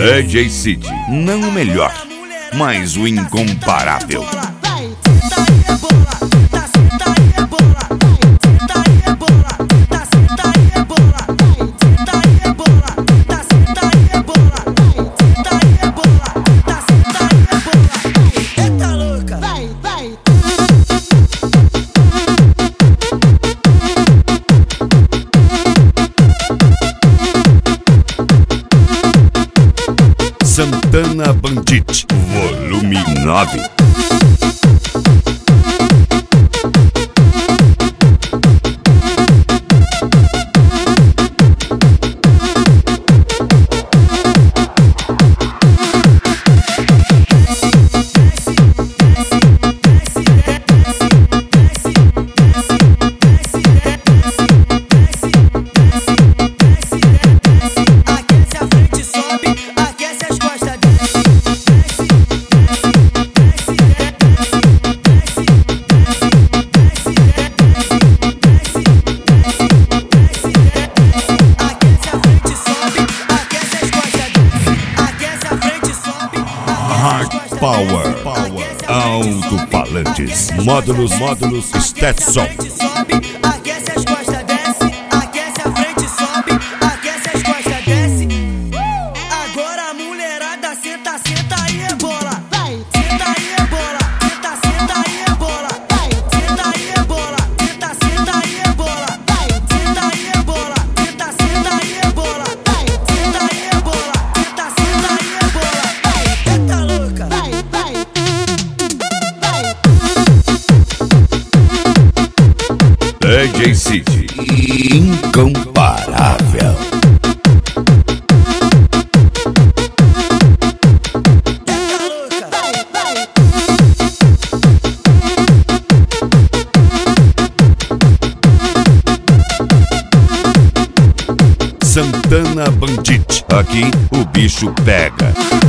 DJ City, não o melhor, mas o incomparável. Santana Bandit, volume 9. Power, alto-falantes, módulos, Stetson. Aquece as costas, desce, aquece a frente, sobe, aquece as costas, desce. Agora a mulherada senta, senta e rebola. Senta e rebola, senta e rebola. Senta e rebola, senta e rebola. Senta e rebola, senta e rebola. Senta e rebola, senta e rebola. Eita louca. DJ City, incomparável. Santana Bandit, aqui o bicho pega.